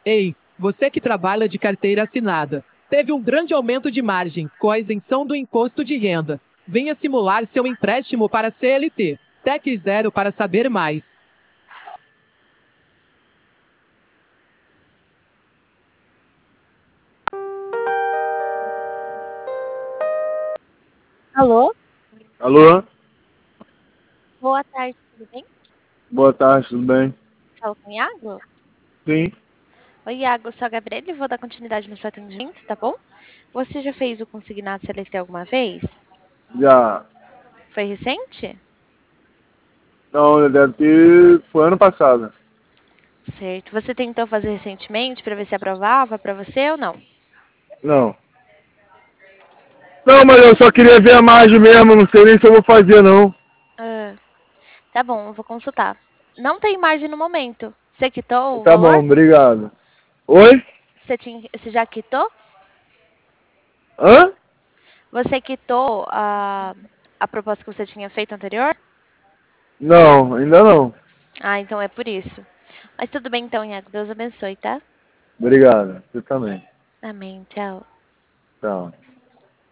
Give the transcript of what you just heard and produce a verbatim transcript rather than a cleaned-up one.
Ei, você que trabalha de carteira assinada, teve um grande aumento de margem com a isenção do imposto de renda. Venha simular seu empréstimo para C L T. Tec Zero para saber mais. Alô? Alô? Boa tarde, tudo bem? Boa tarde, tudo bem? Fala com o Iago? Sim, Oi, Iago, eu sou a Gabriela e vou dar continuidade no seu atendimento, tá bom? Você já fez o consignado C L T alguma vez? já. Foi recente? Não, deve ter. Foi ano passado. Certo. Você tentou fazer recentemente para ver se aprovava para você ou não? Não. Não, mas eu só queria ver a margem mesmo, não sei nem se eu vou fazer, não. Ah, tá bom, eu vou consultar. Não tem margem no momento. Você quitou o Tá valor? bom, obrigado. Oi? Você, tinha, você já quitou? Hã? Você quitou a, a proposta que você tinha feito anterior? Não, ainda não. Ah, então é por isso. Mas tudo bem então, Iago. Deus abençoe, tá? Obrigado. Você também. Amém. Tchau. Tchau.